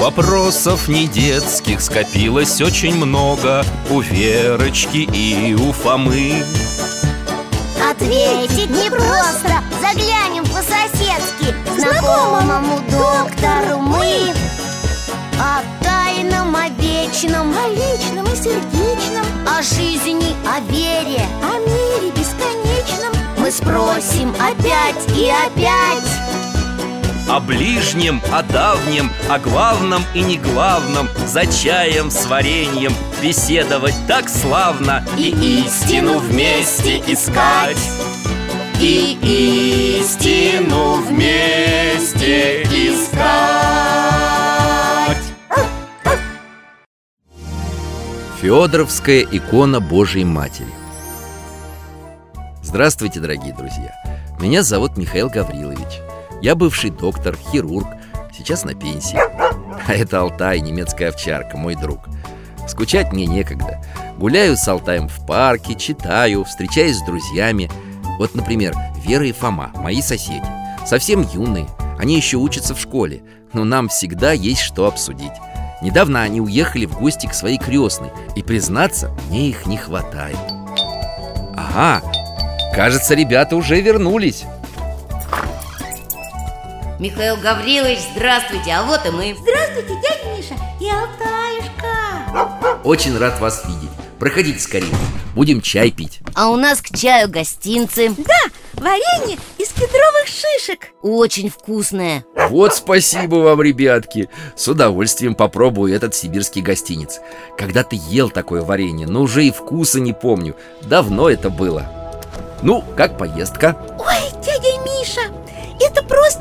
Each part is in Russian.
Вопросов не детских скопилось очень много у Верочки и у Фомы. Ответить непросто, заглянем по-соседски знакомому доктору мы. О тайном, о вечном, о личном и сердечном, о жизни, о вере, о мире бесконечном мы спросим опять и опять. О ближнем, о давнем, о главном и неглавном, за чаем с вареньем беседовать так славно. И истину вместе искать. И истину вместе искать. Феодоровская икона Божией Матери. Здравствуйте, дорогие друзья! Меня зовут Михаил Гаврилович. Я бывший доктор, хирург, сейчас на пенсии. А это Алтай, немецкая овчарка, мой друг. Скучать мне некогда. Гуляю с Алтаем в парке, читаю, встречаюсь с друзьями. Вот, например, Вера и Фома, мои соседи. Совсем юные, они еще учатся в школе, но нам всегда есть что обсудить. Недавно они уехали в гости к своей крестной, и, признаться, мне их не хватает. Ага, кажется, ребята уже вернулись. Михаил Гаврилович, здравствуйте, а вот и мы. Здравствуйте, дядя Миша и Алтаюшка. Очень рад вас видеть. Проходите скорее, будем чай пить. А у нас к чаю гостинцы. Да, варенье из кедровых шишек. Очень вкусное. Вот спасибо вам, ребятки. С удовольствием попробую этот сибирский гостинец. Когда-то ел такое варенье, но уже и вкуса не помню. Давно это было. Ну, как поездка? Ой, дядя Миша, это просто,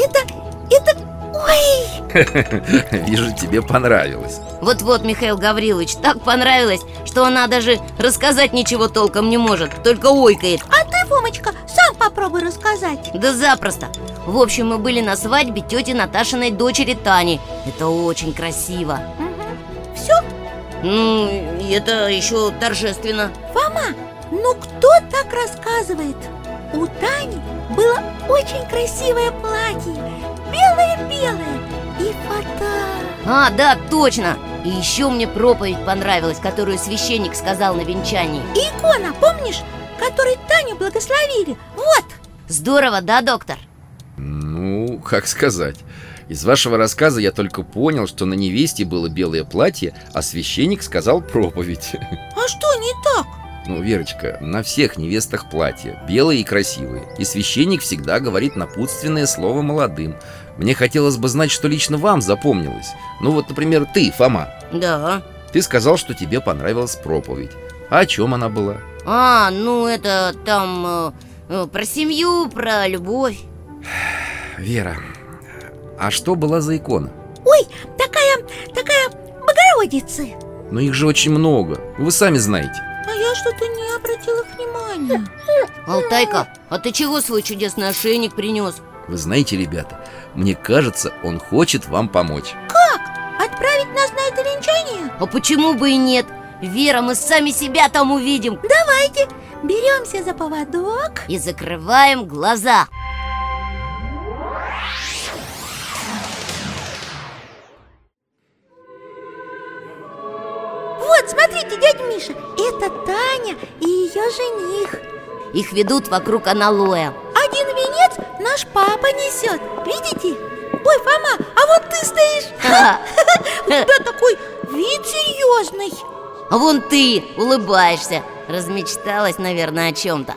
ой! Вижу, тебе понравилось. Вот-вот, Михаил Гаврилович, так понравилось, что она даже рассказать ничего толком не может, только ойкает. А ты, Фомочка, сам попробуй рассказать. Да запросто. В общем, мы были на свадьбе тети Наташиной дочери Тани. Это очень красиво. Угу. Все? Ну, это еще торжественно. Фома, ну кто так рассказывает? У Тани было очень красивое платье, белое-белое и фата. А, да, точно. И еще мне проповедь понравилась, которую священник сказал на венчании. И икона, помнишь, которой Таню благословили? Вот. Здорово, да, доктор? Ну, как сказать. Из вашего рассказа я только понял, что на невесте было белое платье, а священник сказал проповедь. А что не так? Ну, Верочка, на всех невестах платья белые и красивые. И священник всегда говорит напутственное слово молодым. Мне хотелось бы знать, что лично вам запомнилось. Ну вот, например, ты, Фома. Да. Ты сказал, что тебе понравилась проповедь. А о чем она была? Ну это там про семью, про любовь. Вера, а что была за икона? Ой, такая Богородица. Но их же очень много, вы сами знаете. А я что-то не обратила внимания. Алтайка, а ты чего свой чудесный ошейник принес? Вы знаете, ребята, мне кажется, он хочет вам помочь. Как? Отправить нас на это венчание? А почему бы и нет? Вера, мы сами себя там увидим. Давайте, беремся за поводок и закрываем глаза. Вот, смотрите, дядя Миша, это Таня и ее жених. Их ведут вокруг аналоя. Один венец наш папа несет, видите? Ой, Фома, а вот ты стоишь. У тебя такой вид серьезный. А вон ты улыбаешься. Размечталась, наверное, о чем-то.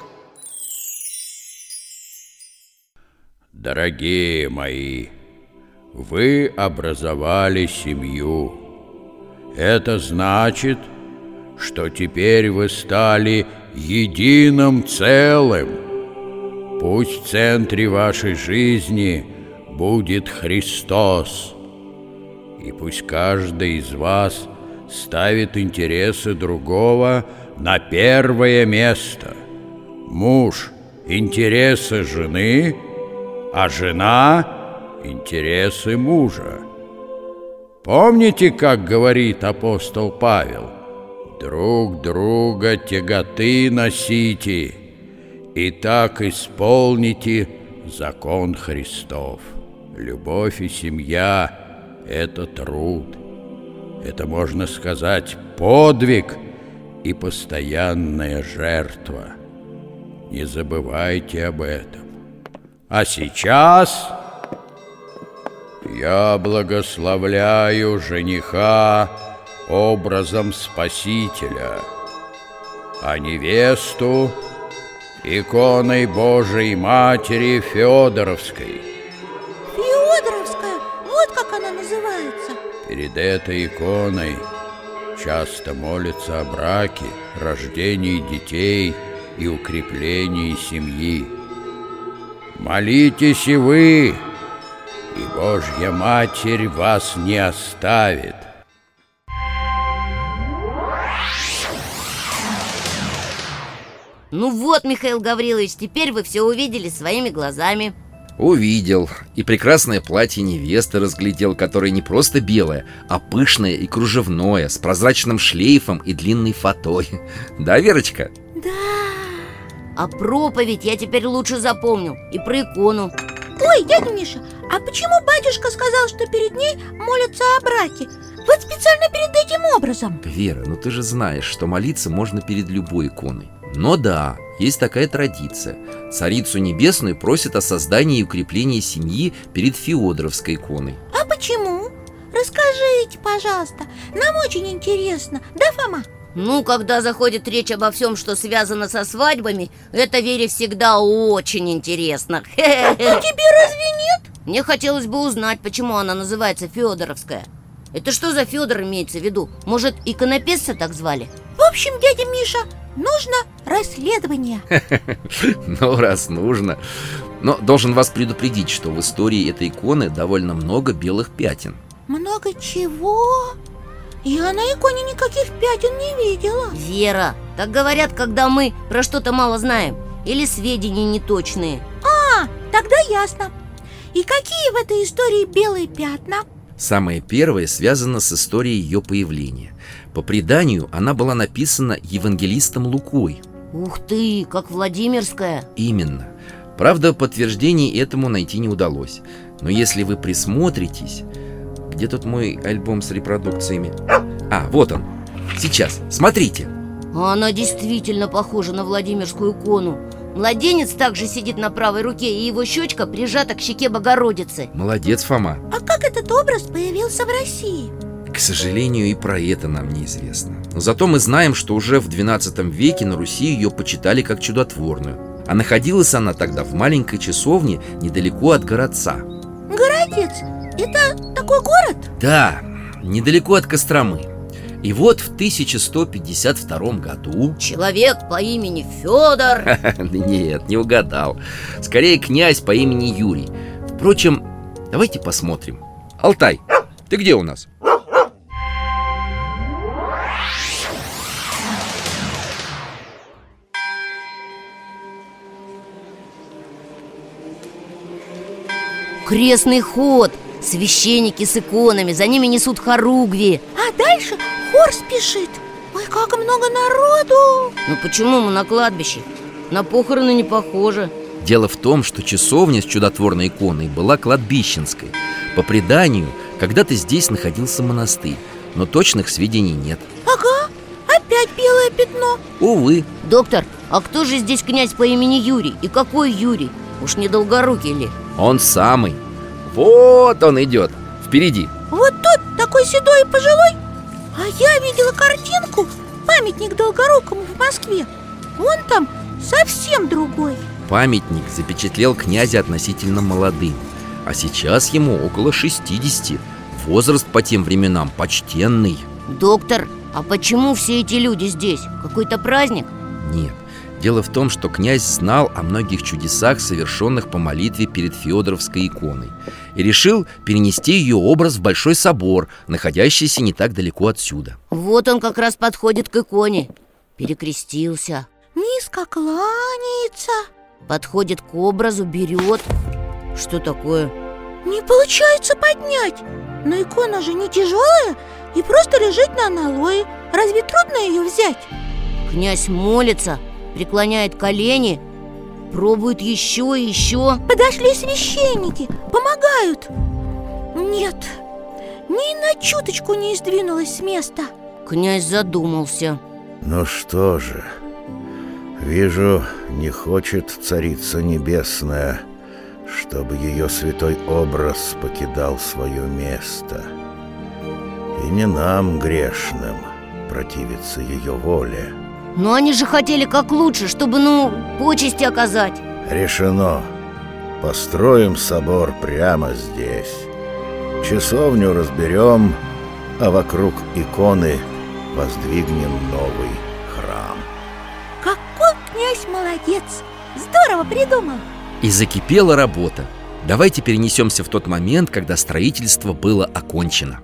Дорогие мои, вы образовали семью. Это значит, что теперь вы стали единым целым. Пусть в центре вашей жизни будет Христос. И пусть каждый из вас ставит интересы другого на первое место. Муж – интересы жены, а жена – интересы мужа. Помните, как говорит апостол Павел? Друг друга тяготы носите, и так исполните закон Христов. Любовь и семья это труд. Это, можно сказать, подвиг и постоянная жертва. Не забывайте об этом. А сейчас я благословляю жениха образом Спасителя, а невесту иконой Божией Матери Феодоровской. Феодоровская? Вот как она называется. Перед этой иконой часто молятся о браке, рождении детей и укреплении семьи. Молитесь и вы, и Божья Матерь вас не оставит. Ну вот, Михаил Гаврилович, теперь вы все увидели своими глазами. Увидел. И прекрасное платье невесты разглядел, которое не просто белое, а пышное и кружевное, с прозрачным шлейфом и длинной фатой. Да, Верочка? Да. А проповедь я теперь лучше запомнил. И про икону. Ой, дядя Миша, а почему батюшка сказал, что перед ней молятся о браке? Вот специально перед этим образом. Вера, ну ты же знаешь, что молиться можно перед любой иконой. Но да, есть такая традиция. Царицу Небесную просят о создании и укреплении семьи перед Феодоровской иконой. А почему? Расскажите, пожалуйста. Нам очень интересно. Да, Фома? Ну, когда заходит речь обо всем, что связано со свадьбами, это Вере всегда очень интересно. А тебе разве нет? Мне хотелось бы узнать, почему она называется Феодоровская. Это что за Федор имеется в виду? Может, иконописца так звали? В общем, дядя Миша, нужно расследование. Ну, раз нужно. Но должен вас предупредить, что в истории этой иконы довольно много белых пятен. Много чего? Я на иконе никаких пятен не видела. Вера, так говорят, когда мы про что-то мало знаем или сведения неточные. А, тогда ясно. И какие в этой истории белые пятна? Самое первое связано с историей ее появления. По преданию, она была написана евангелистом Лукой. Ух ты, как Владимирская. Именно. Правда, подтверждений этому найти не удалось. Но если вы присмотритесь... Где тут мой альбом с репродукциями? А, вот он. Сейчас, смотрите. Она действительно похожа на Владимирскую икону. Младенец также сидит на правой руке, и его щечка прижата к щеке Богородицы. Молодец, Фома. А как этот образ появился в России? К сожалению, и про это нам неизвестно. Но зато мы знаем, что уже в XII веке на Руси ее почитали как чудотворную. А находилась она тогда в маленькой часовне недалеко от городца. Городец? Это такой город? Да, недалеко от Костромы. И вот в 1152 году... Человек по имени Федор. Нет, не угадал. Скорее, князь по имени Юрий. Впрочем, давайте посмотрим. Алтай, ты где у нас? Крестный ход. Священники с иконами, за ними несут хоругви. А дальше хор спешит. Ой, как много народу! Ну почему мы на кладбище? На похороны не похоже. Дело в том, что часовня с чудотворной иконой была кладбищенской. По преданию, когда-то здесь находился монастырь, но точных сведений нет. Ага, опять белое пятно. Увы. Доктор, а кто же здесь князь по имени Юрий? И какой Юрий? Уж не Долгорукий ли? Он самый. Вот он идет, впереди. Вот тот, такой седой и пожилой. А я видела картинку, памятник Долгорукому в Москве. Он там совсем другой. Памятник запечатлел князя относительно молодым. А сейчас ему около 60. Возраст по тем временам почтенный. Доктор, а почему все эти люди здесь? Какой-то праздник? Нет. Дело в том, что князь знал о многих чудесах, совершенных по молитве перед Феодоровской иконой, и решил перенести ее образ в Большой собор, находящийся не так далеко отсюда. Вот он как раз подходит к иконе. Перекрестился. Низко кланяется. Подходит к образу, берет. Что такое? Не получается поднять. Но икона же не тяжелая и просто лежит на аналое. Разве трудно ее взять? Князь молится, преклоняет колени, пробует еще и еще. Подошли священники, помогают. Нет, ни на чуточку не сдвинулась с места. Князь задумался. Ну что же, вижу, не хочет Царица Небесная, чтобы ее святой образ покидал свое место. И не нам, грешным, противиться ее воле. Но они же хотели как лучше, чтобы, почести оказать. Решено. Построим собор прямо здесь. Часовню разберем, а вокруг иконы воздвигнем новый храм. Какой князь молодец! Здорово придумал! И закипела работа. Давайте перенесемся в тот момент, когда строительство было окончено.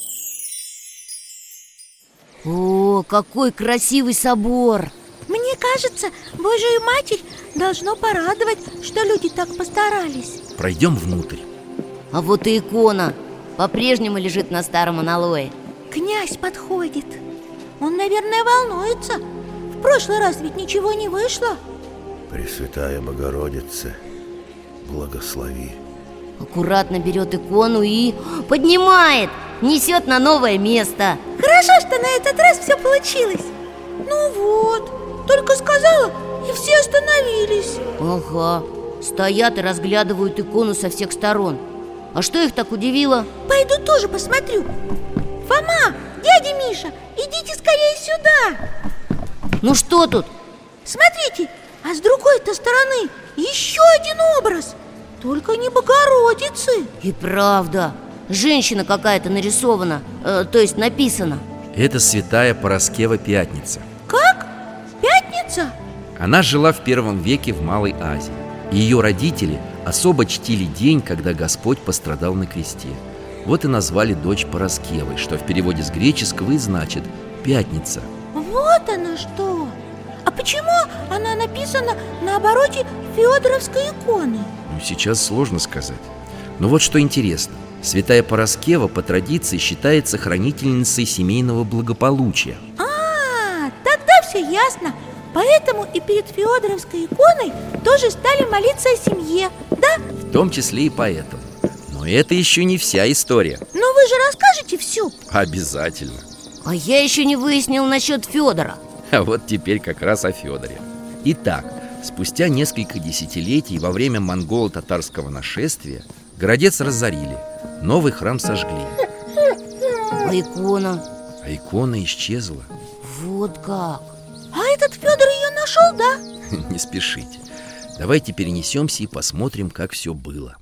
О, какой красивый собор! Мне кажется, Божию Матерь должно порадовать, что люди так постарались. Пройдем внутрь. А вот и икона по-прежнему лежит на старом аналое. Князь подходит. Он, наверное, волнуется. В прошлый раз ведь ничего не вышло. Пресвятая Богородица, благослови. Аккуратно берет икону и поднимает, несет на новое место. Хорошо, что на этот раз все получилось. Ну вот, только сказала, и все остановились. Ага, стоят и разглядывают икону со всех сторон. А что их так удивило? Пойду тоже посмотрю. Фома, дядя Миша, идите скорее сюда. Ну что тут? Смотрите, а с другой-то стороны еще один образ. Только не Богородицы. И правда, женщина какая-то нарисована, то есть написана. Это святая Параскева Пятница. Как? Пятница? Она жила в первом веке в Малой Азии. Ее родители особо чтили день, когда Господь пострадал на кресте. Вот и назвали дочь Параскевой, что в переводе с греческого и значит «пятница». Вот оно что! А почему она написана на обороте Феодоровской иконы? Сейчас сложно сказать. Но вот что интересно. Святая Параскева по традиции считается хранительницей семейного благополучия. Тогда все ясно. Поэтому и перед Феодоровской иконой тоже стали молиться о семье, да? В том числе и поэтому. Но это еще не вся история. Но вы же расскажете всю. Обязательно. А я еще не выяснил насчет Федора. А вот теперь как раз о Федоре. Итак, спустя несколько десятилетий во время монголо-татарского нашествия городец разорили, новый храм сожгли. А икона? А икона исчезла. Вот как. А этот Федор ее нашел, да? Не спешите. Давайте перенесемся и посмотрим, как все было.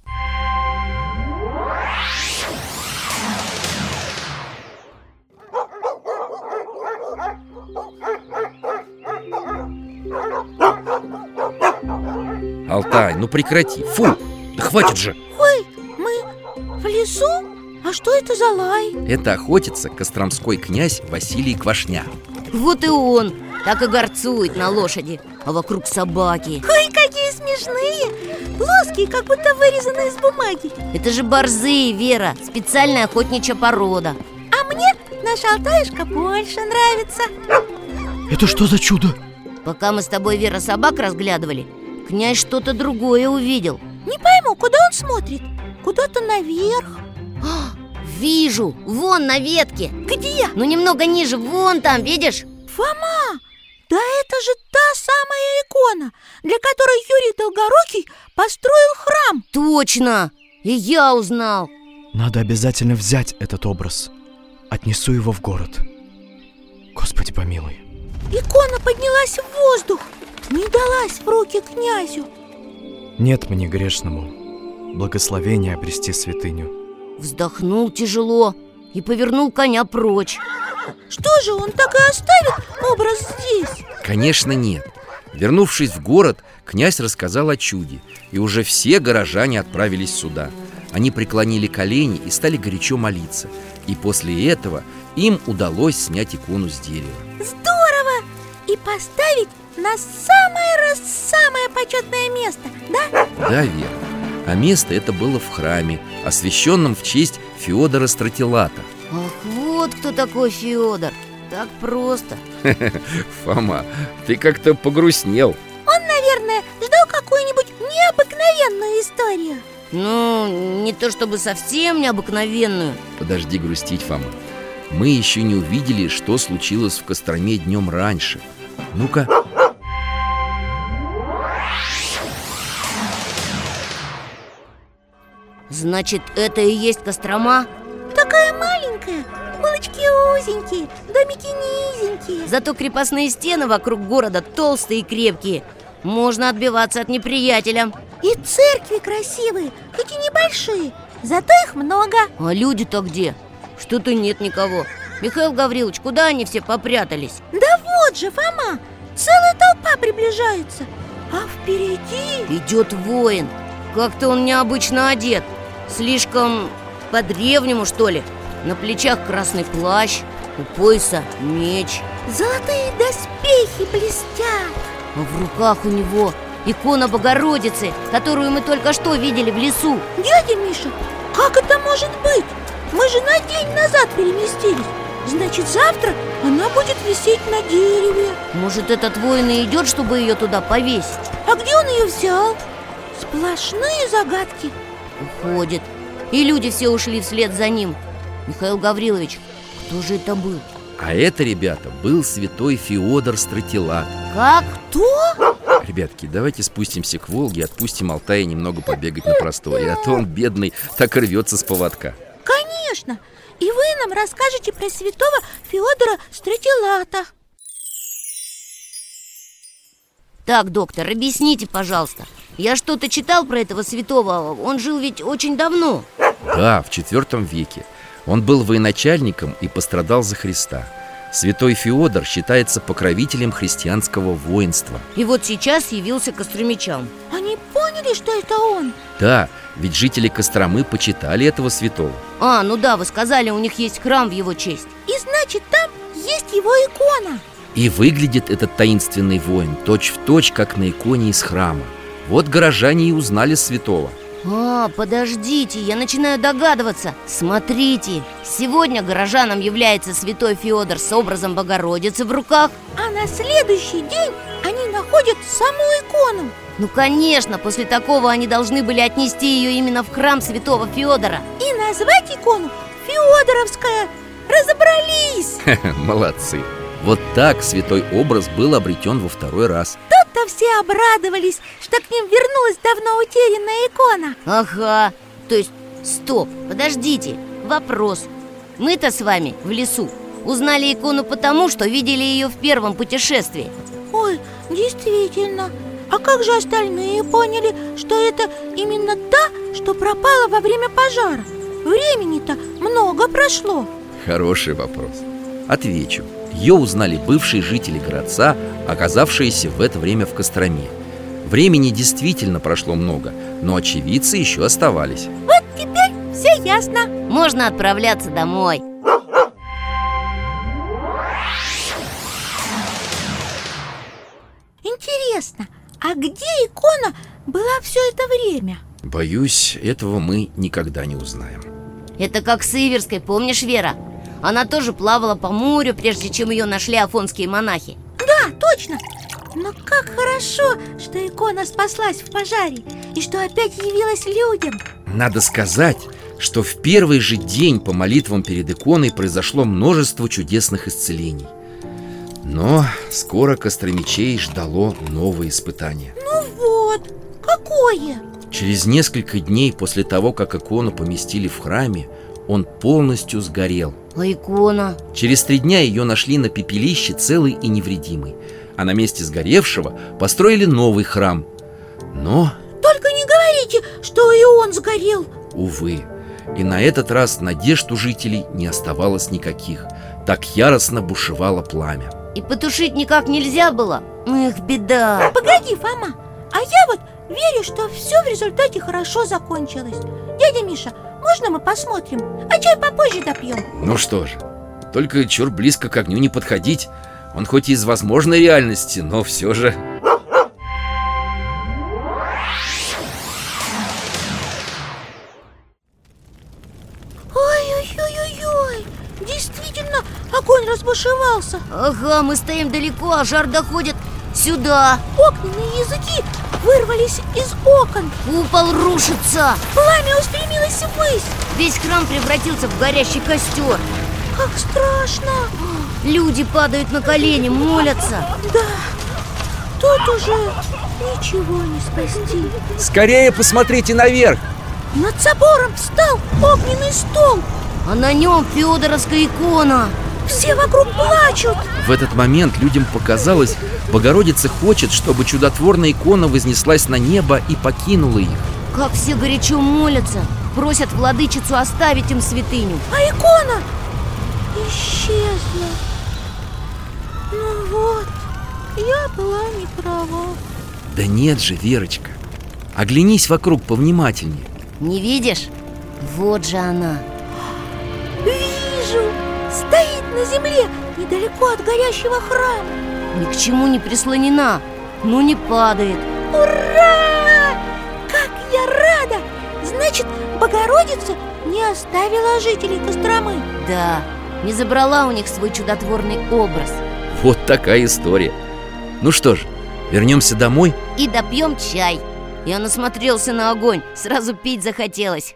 Алтай, ну прекрати. Фу, да хватит же. Ой, мы в лесу? А что это за лай? Это охотится костромской князь Василий Квашня. Вот и он так и горцует на лошади, а вокруг собаки. Ой, какие смешные! Плоские, как будто вырезаны из бумаги. Это же борзые, Вера, специальная охотничья порода. А мне наша Алтаюшка больше нравится. Это что за чудо? Пока мы с тобой, Вера, собак разглядывали, князь что-то другое увидел. Не пойму, куда он смотрит? Куда-то наверх. Вижу, вон на ветке. Где? Ну немного ниже, вон там, видишь? Фома, да это же та самая икона, для которой Юрий Долгорукий построил храм. Точно, и я узнал. Надо обязательно взять этот образ. Отнесу его в город. Господи помилуй. Икона поднялась в воздух, не далась в руки князю. Нет мне грешному благословения обрести святыню. Вздохнул тяжело и повернул коня прочь. Что же, он так и оставит образ здесь? Конечно, нет. Вернувшись в город, князь рассказал о чуде, и уже все горожане отправились сюда. Они преклонили колени и стали горячо молиться. И после этого им удалось снять икону с дерева. Здорово! И поставить на самое почетное место, да? Да, Вера. А место это было в храме, освященном в честь Феодора Стратилата. Ах, вот кто такой Федор. Так просто. Фома, ты как-то погрустнел. Он, наверное, ждал какую-нибудь необыкновенную историю. Ну, не то чтобы совсем необыкновенную. Подожди грустить, Фома. Мы еще не увидели, что случилось в Костроме днем раньше. Ну-ка. Значит, это и есть Кострома? Такая маленькая, улочки узенькие, домики низенькие. Зато крепостные стены вокруг города толстые и крепкие. Можно отбиваться от неприятеля. И церкви красивые, хоть и небольшие, зато их много. А люди-то где? Что-то нет никого. Михаил Гаврилович, куда они все попрятались? Да вот же, Фома, целая толпа приближается. А впереди... Идет воин. Как-то он необычно одет. Слишком по-древнему, что ли. На плечах красный плащ, у пояса меч. Золотые доспехи блестят. А в руках у него икона Богородицы, которую мы только что видели в лесу. Дядя Миша, как это может быть? Мы же на день назад переместились. Значит, завтра она будет висеть на дереве. Может, этот воин и идет, чтобы ее туда повесить? А где он ее взял? Сплошные загадки. Уходит. И люди все ушли вслед за ним. Михаил Гаврилович, кто же это был? А это, ребята, был святой Феодор Стратилат. Как? Кто? Ребятки, давайте спустимся к Волге и отпустим Алтая немного побегать на просторе. А то он, бедный, так рвется с поводка. Конечно. И вы нам расскажете про святого Феодора Стратилата. Так, доктор, объясните, пожалуйста. Я что-то читал про этого святого. Он жил ведь очень давно. Да, в IV веке. Он был военачальником и пострадал за Христа. Святой Феодор считается покровителем христианского воинства. И вот сейчас явился к костромичам. Они поняли, что это он? Да, ведь жители Костромы почитали этого святого. А, ну да, вы сказали, у них есть храм в его честь. И значит, там есть его икона. И выглядит этот таинственный воин точь-в-точь, как на иконе из храма. Вот горожане и узнали святого. А, подождите, я начинаю догадываться. Смотрите, сегодня горожанам является святой Феодор с образом Богородицы в руках. А на следующий день они находят саму икону. Ну, конечно, после такого они должны были отнести ее именно в храм святого Феодора. И назвать икону Феодоровская. Разобрались! Молодцы. Вот так святой образ был обретен во второй раз. Тут-то все обрадовались, что к ним вернулась давно утерянная икона. Ага, то есть, стоп, подождите, вопрос. Мы-то с вами в лесу узнали икону потому, что видели ее в первом путешествии. Ой, действительно. А как же остальные поняли, что это именно та, что пропала во время пожара? Времени-то много прошло. Хороший вопрос. Отвечу. Ее узнали бывшие жители городца, оказавшиеся в это время в Костроме. Времени действительно прошло много, но очевидцы еще оставались. Вот теперь все ясно. Можно отправляться домой. Интересно, а где икона была все это время? Боюсь, этого мы никогда не узнаем. Это как с Иверской, помнишь, Вера? Она тоже плавала по морю, прежде чем ее нашли афонские монахи. Да, точно. Но как хорошо, что икона спаслась в пожаре и что опять явилась людям. Надо сказать, что в первый же день по молитвам перед иконой произошло множество чудесных исцелений. Но скоро костромичей ждало новое испытание. Ну вот, какое? Через несколько дней после того, как икону поместили в храме, он полностью сгорел. А икона? Через 3 дня ее нашли на пепелище целой и невредимой. А на месте сгоревшего построили новый храм. Но, Только не говорите, что и он сгорел. увы, и на этот раз надежд у жителей не оставалось никаких. Так яростно бушевало пламя. И потушить никак нельзя было? Эх, беда. Погоди, Фома, а я вот верю, что все в результате хорошо закончилось. Дядя Миша, можно мы посмотрим? А чай попозже допьем. Ну что же, только чур близко к огню не подходить. Он хоть и из возможной реальности, но все же... Ой-ой-ой-ой-ой, действительно, огонь разбушевался. Ага, мы стоим далеко, а жар доходит сюда. Огненные языки вырвались из окон. Купол рушится. Пламя устремилось ввысь. Весь храм превратился в горящий костер. Как страшно. Люди падают на колени, молятся. Да, тут уже ничего не спасти. Скорее посмотрите наверх! Над собором встал огненный стол. А на нем Феодоровская икона. Все вокруг плачут. В этот момент людям показалось, Богородица хочет, чтобы чудотворная икона вознеслась на небо и покинула их. Как все горячо молятся, просят владычицу оставить им святыню. А икона исчезла. Ну вот, я была не права. Да нет же, Верочка, оглянись вокруг повнимательнее. Не видишь? Вот же она. Вижу, стоит на земле недалеко от горящего храма. Ни к чему не прислонена, но не падает. Ура! Как я рада! Значит, Богородица не оставила жителей Костромы. Да, не забрала у них свой чудотворный образ. Вот такая история. Ну что ж, вернемся домой. И допьем чай. Я насмотрелся на огонь, сразу пить захотелось.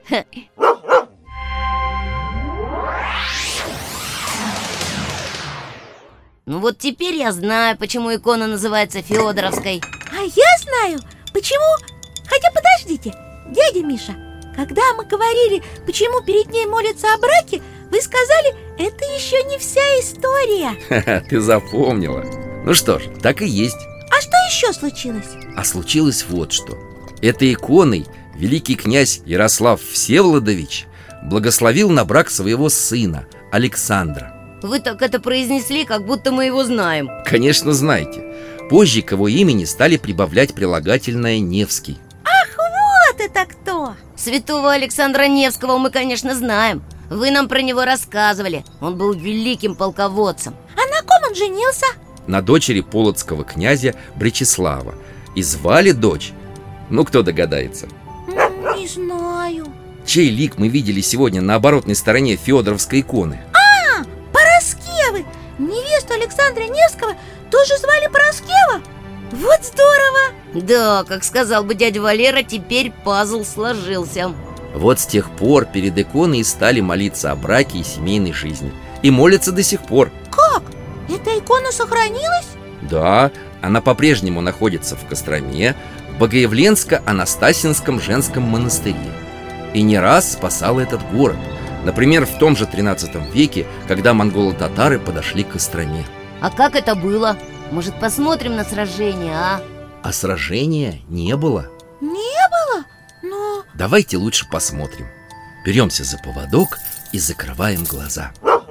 Ну вот теперь я знаю, почему икона называется Феодоровской. А я знаю, почему. Хотя подождите, дядя Миша, когда мы говорили, почему перед ней молятся о браке, вы сказали, это еще не вся история. Ты запомнила. Ну что ж, так и есть. А что еще случилось? А случилось вот что. Этой иконой великий князь Ярослав Всеволодович благословил на брак своего сына Александра. Вы так это произнесли, как будто мы его знаем. Конечно, знаете. Позже к его имени стали прибавлять прилагательное «Невский». Ах, вот это кто! Святого Александра Невского мы, конечно, знаем. Вы нам про него рассказывали. Он был великим полководцем. А на ком он женился? На дочери полоцкого князя Бречеслава. И звали дочь, ну кто догадается? Не знаю. Чей лик мы видели сегодня на оборотной стороне Феодоровской иконы? Параскевы! Невесту Александра Невского тоже звали Параскева? Вот здорово! Да, как сказал бы дядя Валера, теперь пазл сложился. Вот с тех пор перед иконой стали молиться о браке и семейной жизни. И молятся до сих пор. Как? Эта икона сохранилась? Да, она по-прежнему находится в Костроме, в Богоявленско-Анастасинском женском монастыре. И не раз спасала этот город. Например, в том же 13 веке, когда монголо-татары подошли к Костроме. А как это было? Может, посмотрим на сражение, а? А сражения не было. Не было? Но... Давайте лучше посмотрим. Беремся за поводок и закрываем глаза.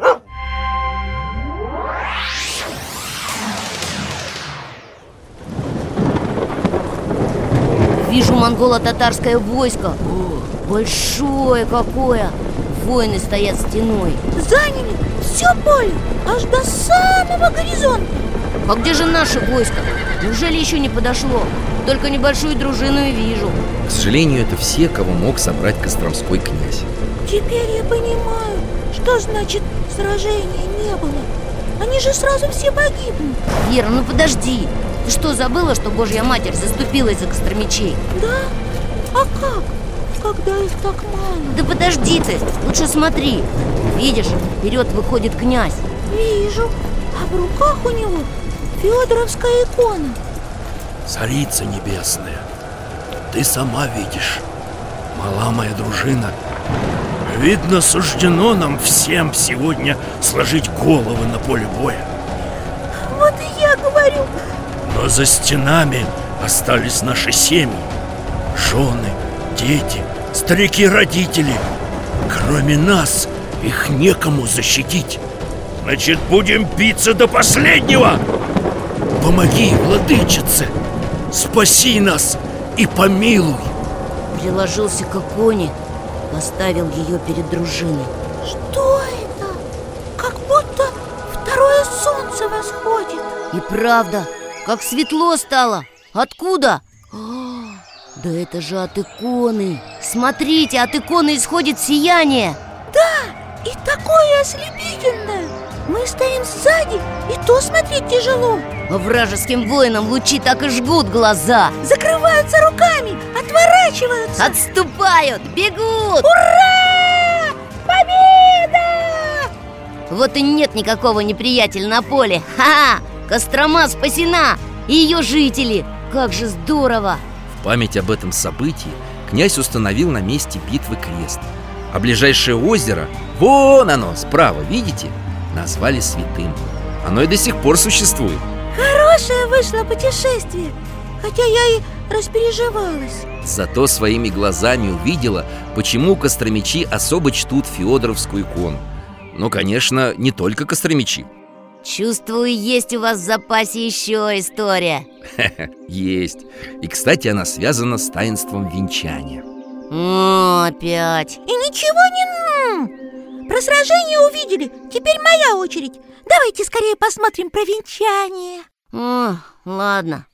Вижу монголо-татарское войско. О, большое какое! Воины стоят стеной. Заняли все поле, аж до самого горизонта. А где же наше войско? Неужели еще не подошло? Только небольшую дружину и вижу. К сожалению, это все, кого мог собрать костромской князь. Теперь я понимаю, что значит сражения не было. Они же сразу все погибнут. Вера, ну подожди. Ты что, забыла, что Божья Матерь заступилась за костромичей? Да? А как? Когда их так мало? Да подожди ты, лучше смотри. Видишь, вперед выходит князь. Вижу, а в руках у него Феодоровская икона. Царица небесная, ты сама видишь, мала моя дружина. Видно, суждено нам всем сегодня сложить головы на поле боя. Вот и я говорю. Но за стенами остались наши семьи, жены, дети, старики-родители. Кроме нас их некому защитить. Значит, будем биться до последнего. Помоги, владычице, спаси нас и помилуй. Приложился к иконе, поставил ее перед дружиной. Что это? Как будто второе солнце восходит. И правда, как светло стало. Откуда? Да это же от иконы. Смотрите, от иконы исходит сияние. Да, и такое ослепительное. Мы стоим сзади, и то смотреть тяжело. А вражеским воинам лучи так и жгут глаза. Закрываются руками, отворачиваются. Отступают, бегут. Ура! Победа! Вот и нет никакого неприятеля на поле. Ха-ха! Кострома спасена! И ее жители! Как же здорово! В память об этом событии князь установил на месте битвы крест. А ближайшее озеро, вон оно, справа, видите, назвали святым. Оно и до сих пор существует. Хорошее вышло путешествие, хотя я и распереживалась. Зато своими глазами увидела, почему костромичи особо чтут Феодоровскую икону. Но, конечно, не только костромичи. Чувствую, есть у вас в запасе еще история. Есть. И, кстати, она связана с таинством венчания. О, опять. И ничего не... Про сражение увидели, теперь моя очередь. Давайте скорее посмотрим про венчание. О, ладно.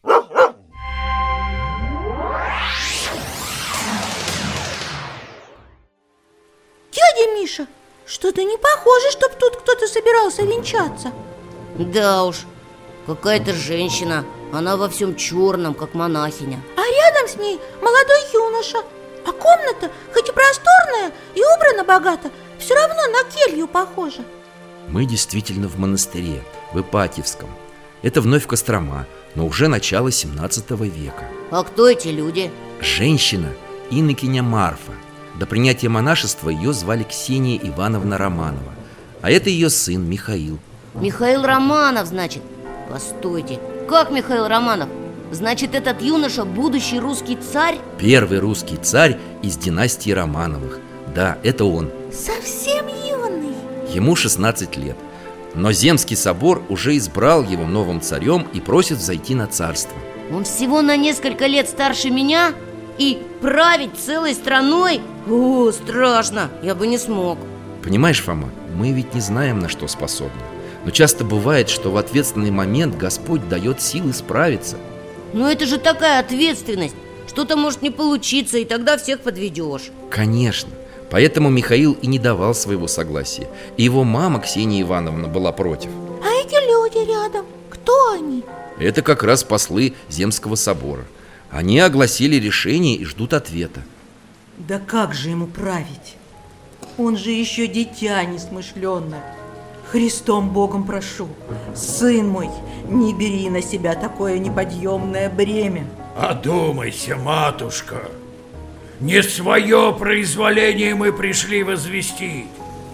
Дядя Миша, что-то не похоже, чтоб тут кто-то собирался венчаться. Да уж, какая-то женщина. Она во всем черном, как монахиня. А рядом с ней молодой юноша. А комната, хоть и просторная и убрана богато, все равно на келью похожа. Мы действительно в монастыре, в Ипатьевском. Это вновь Кострома, но уже начало 17 века. А кто эти люди? Женщина, инокиня Марфа. До принятия монашества ее звали Ксения Ивановна Романова. А это ее сын Михаил. Михаил Романов, значит. Постойте, как Михаил Романов? Значит, этот юноша будущий русский царь? Первый русский царь из династии Романовых. Да, это он. Совсем юный. Ему 16 лет. Но Земский собор уже избрал его новым царем и просит взойти на царство. Он всего на несколько лет старше меня? И править целой страной? О, страшно, я бы не смог. Понимаешь, Фома, мы ведь не знаем, на что способны. Но часто бывает, что в ответственный момент Господь дает силы справиться. Но это же такая ответственность. Что-то может не получиться, и тогда всех подведешь. Конечно. Поэтому Михаил и не давал своего согласия. И его мама, Ксения Ивановна, была против. А эти люди рядом, кто они? Это как раз послы Земского собора. Они огласили решение и ждут ответа. Да как же ему править? Он же еще дитя несмышленное. Христом Богом прошу, сын мой, не бери на себя такое неподъемное бремя. Одумайся, матушка. Не свое произволение мы пришли возвестить.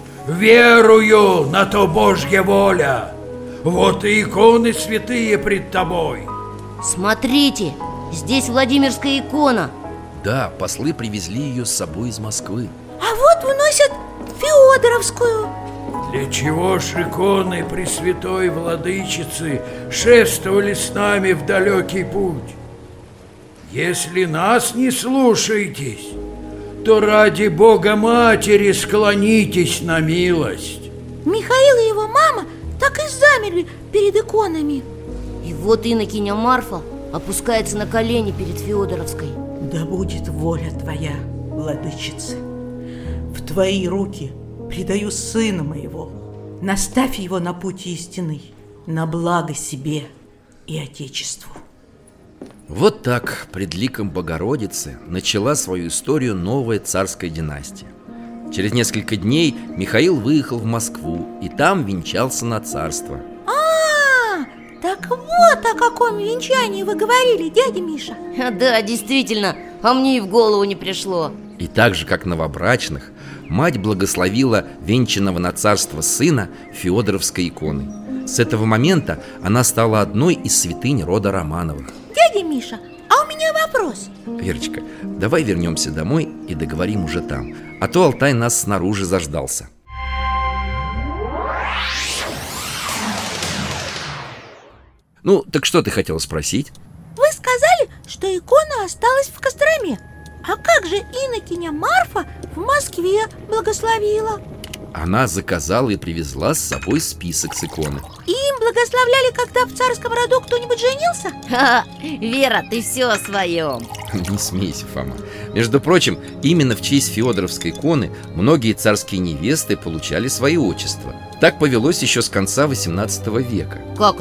Верую, на то Божья воля. Вот и иконы святые пред тобой. Смотрите, здесь Владимирская икона. Да, послы привезли ее с собой из Москвы. А вот выносят Феодоровскую. Для чего ж иконы Пресвятой Владычицы шествовали с нами в далекий путь? Если нас не слушаетесь, то ради Бога Матери склонитесь на милость. Михаил и его мама так и замерли перед иконами. И вот инокиня Марфа опускается на колени перед Феодоровской. Да будет воля твоя, Владычица. В твои руки предаю сына моего. Наставь его на путь истинный, на благо себе и Отечеству. Вот так пред ликом Богородицы начала свою историю новая царская династия. Через несколько дней Михаил выехал в Москву и там венчался на царство. Так вот о каком венчании вы говорили, дядя Миша. Да, действительно, а мне и в голову не пришло. И так же, как новобрачных, мать благословила венчанного на царство сына Феодоровской иконой. С этого момента она стала одной из святынь рода Романовых. Дядя Миша, а у меня вопрос. Верочка, давай вернемся домой и договорим уже там. А то Алтай нас снаружи заждался. Ну, так что ты хотела спросить? Вы сказали, что икона осталась в Костроме. А как же инокиня Марфа в Москве благословила? Она заказала и привезла с собой список с иконы. И им благословляли, когда в царском роду кто-нибудь женился? Ха, Вера, ты все о своем. Не смейся, Фома. Между прочим, именно в честь Феодоровской иконы многие царские невесты получали свои отчества. Так повелось еще с конца 18 века. Как это?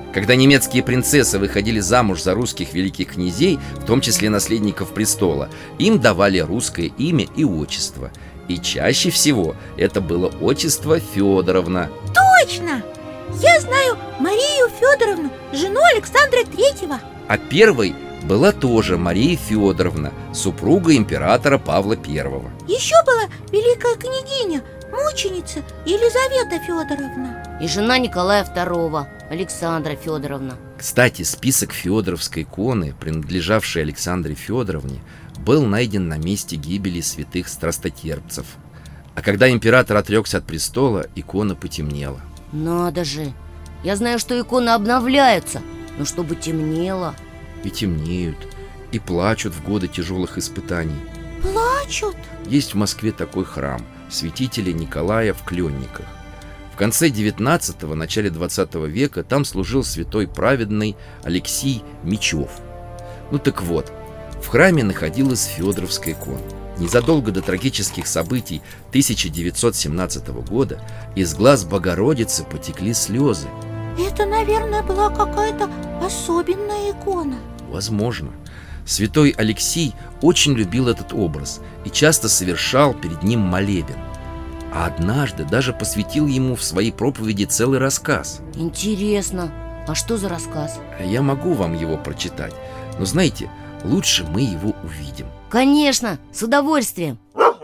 Когда немецкие принцессы выходили замуж за русских великих князей, в том числе наследников престола, им давали русское имя и отчество. И чаще всего это было отчество Федоровна. Точно! Я знаю Марию Федоровну, жену Александра Третьего. А первой была тоже Мария Федоровна, супруга императора Павла I. Еще была великая княгиня, мученица Елизавета Федоровна. И жена Николая II, Александра Федоровна. Кстати, список федоровской иконы, принадлежавшей Александре Федоровне, был найден на месте гибели святых страстотерпцев. А когда император отрекся от престола, икона потемнела. Надо же! Я знаю, что иконы обновляются, но чтобы темнело. И темнеют, и плачут в годы тяжелых испытаний. Плачут? Есть в Москве такой храм святителя Николая в Кленниках. В конце 19-го, начале 20 века там служил святой праведный Алексий Мечев. Ну так вот, в храме находилась Федоровская икона. Незадолго до трагических событий 1917 года из глаз Богородицы потекли слезы. Это, наверное, была какая-то особенная икона. Возможно. Святой Алексий очень любил этот образ и часто совершал перед ним молебен. А однажды даже посвятил ему в своей проповеди целый рассказ. Интересно, а что за рассказ? Я могу вам его прочитать, но знаете, лучше мы его увидим. Конечно, с удовольствием.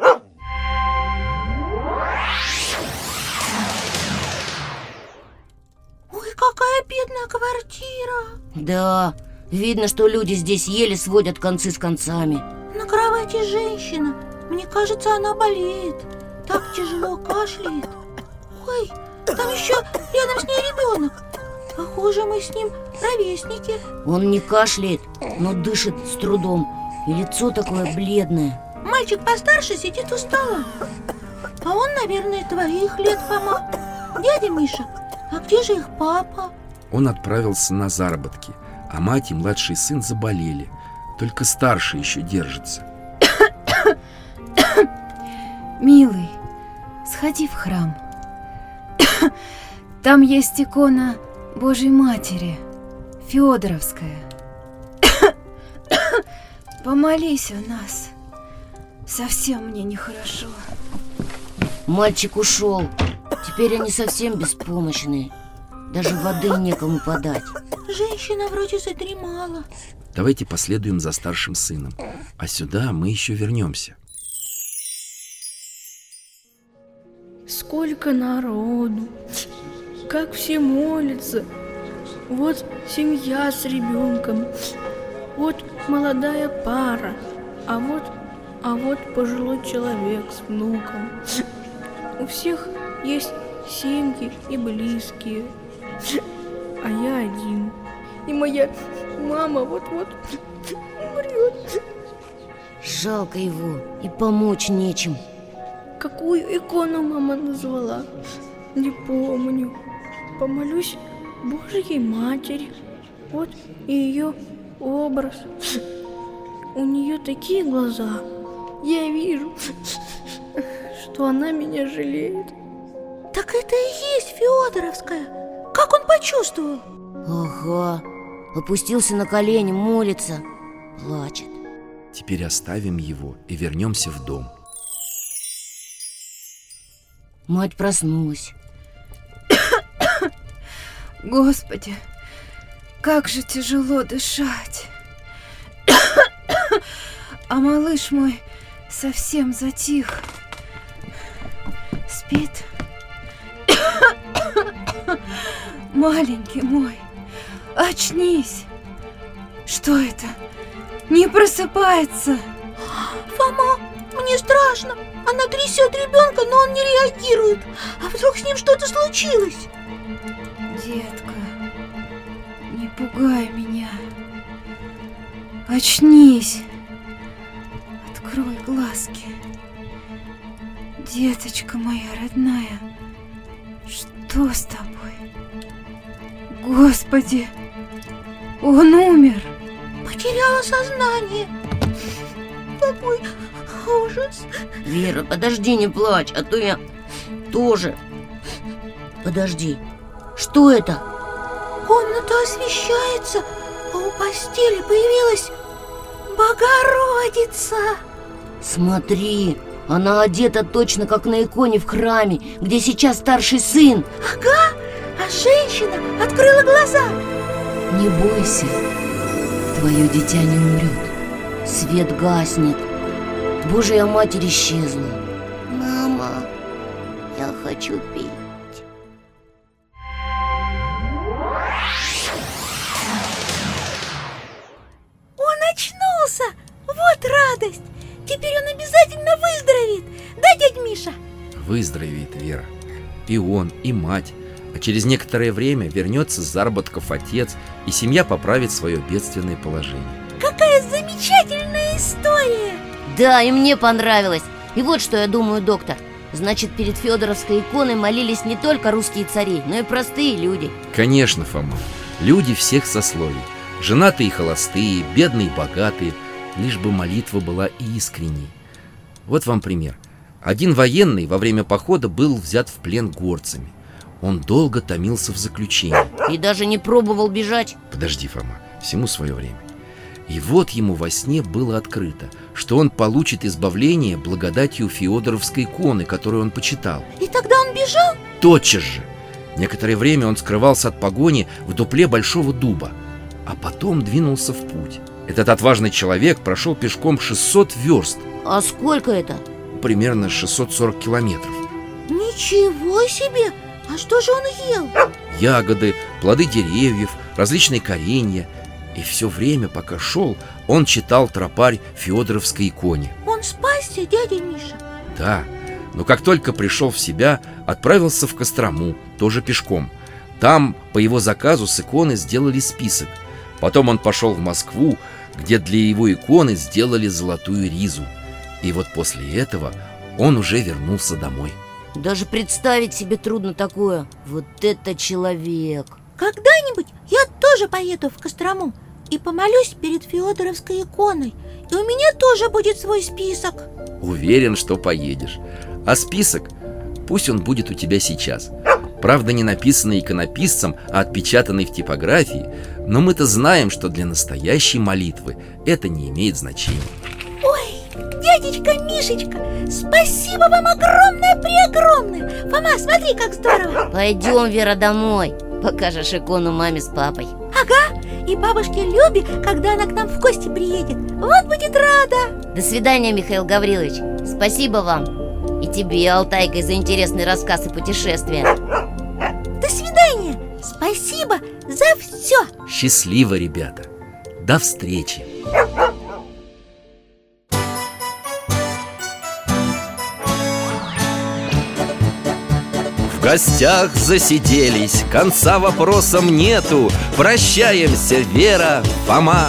Ой, какая бедная квартира. Да, видно, что люди здесь еле сводят концы с концами. На кровати женщина. Мне кажется, она болеет. Так тяжело кашляет. Ой, там еще рядом с ней ребенок. Похоже, мы с ним ровесники. Он не кашляет, но дышит с трудом. И лицо такое бледное. Мальчик постарше сидит у стола. А он, наверное, твоих лет, Фома. Дядя Миша, а где же их папа? Он отправился на заработки, а мать и младший сын заболели. Только старший еще держится. Милый, сходи в храм. Там есть икона Божьей Матери, Федоровская. Помолись у нас. Совсем мне нехорошо. Мальчик ушел. Теперь они совсем беспомощные. Даже воды некому подать. Женщина вроде задремала. Давайте последуем за старшим сыном. А сюда мы еще вернемся. Сколько народу, как все молятся. Вот семья с ребенком, вот молодая пара, а вот пожилой человек с внуком. У всех есть семьи и близкие, а я один. И моя мама вот-вот умрет. Жалко его, и помочь нечем. Какую икону мама назвала? Не помню. Помолюсь Божьей Матери. Вот и ее образ. У нее такие глаза. Я вижу, что она меня жалеет. Так это и есть Федоровская. Как он почувствовал? Ага, опустился на колени, молится, плачет. Теперь оставим его и вернемся в дом. Мать проснулась. Господи, как же тяжело дышать. А малыш мой совсем затих. Спит. Маленький мой, очнись. Что это? Не просыпается. Фома, мне страшно. Она трясет ребенка, но он не реагирует. А вдруг с ним что-то случилось? Детка, не пугай меня. Очнись. Открой глазки. Деточка моя родная, что с тобой? Господи, он умер. Потеряла сознание. Какой ужас. Вера, подожди, не плачь, а то я тоже. Подожди, что это? комната освещается, а у постели появилась Богородица. Смотри, она одета точно как на иконе в храме, где сейчас старший сын. Ага, а женщина открыла глаза. Не бойся, твое дитя не умрет. Свет гаснет. Божья Матерь исчезла. Мама, я хочу пить. Он очнулся! Вот радость! Теперь он обязательно выздоровеет! Да, дядь Миша? Выздоровеет, Вера. И он, и мать. А через некоторое время вернется с заработков отец, и семья поправит свое бедственное положение. Какая замечательная история! Да, и мне понравилось. И вот что я думаю, доктор. Значит, перед Федоровской иконой молились не только русские цари, но и простые люди. Конечно, Фома. Люди всех сословий. Женатые и холостые, бедные и богатые. Лишь бы молитва была искренней. Вот вам пример. Один военный во время похода был взят в плен горцами. Он долго томился в заключении. И даже не пробовал бежать. Подожди, Фома, всему свое время. И вот ему во сне было открыто, что он получит избавление благодатью Феодоровской иконы, которую он почитал. И тогда он бежал? Тотчас же. Некоторое время он скрывался от погони в дупле большого дуба, а потом двинулся в путь. Этот отважный человек прошел пешком 600 верст. А сколько это? Примерно 640 километров. Ничего себе! А что же он ел? Ягоды, плоды деревьев, различные коренья. И все время, пока шел, он читал тропарь Феодоровской иконе. Он спасся, дядя Миша? Да, но как только пришел в себя, отправился в Кострому, тоже пешком. Там по его заказу с иконы сделали список. Потом он пошел в Москву, где для его иконы сделали золотую ризу. И вот после этого он уже вернулся домой. Даже представить себе трудно такое. Вот это человек! Когда-нибудь я тоже поеду в Кострому и помолюсь перед Феодоровской иконой. И у меня тоже будет свой список. Уверен, что поедешь. А список, пусть он будет у тебя сейчас. Правда, не написанный иконописцем, а отпечатанный в типографии. Но мы-то знаем, что для настоящей молитвы это не имеет значения. Ой, дядечка Мишечка, спасибо вам огромное-преогромное. Фома, смотри, как здорово. Пойдем, Вера, домой. Покажешь икону маме с папой. Ага, и бабушке Любе, когда она к нам в гости приедет. Вот будет рада. До свидания, Михаил Гаврилович. Спасибо вам. И тебе, Алтайка, за интересный рассказ и путешествие. До свидания. Спасибо за все. Счастливо, ребята. До встречи. В гостях засиделись, конца вопросам нету. Прощаемся, Вера, Фома.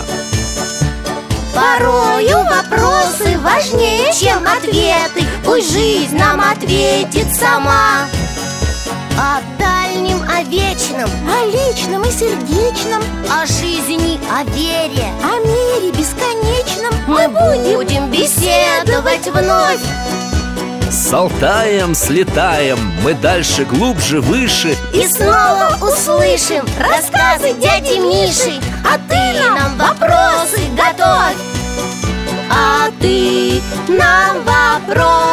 Порою вопросы важнее, чем ответы. Пусть жизнь нам ответит сама. О дальнем, о вечном, о личном и сердечном, о жизни, о вере, о мире бесконечном мы будем беседовать вновь. С Алтаем слетаем, мы дальше, глубже, выше. И снова услышим рассказы дяди Миши. А ты нам вопросы готовь. А ты нам вопросы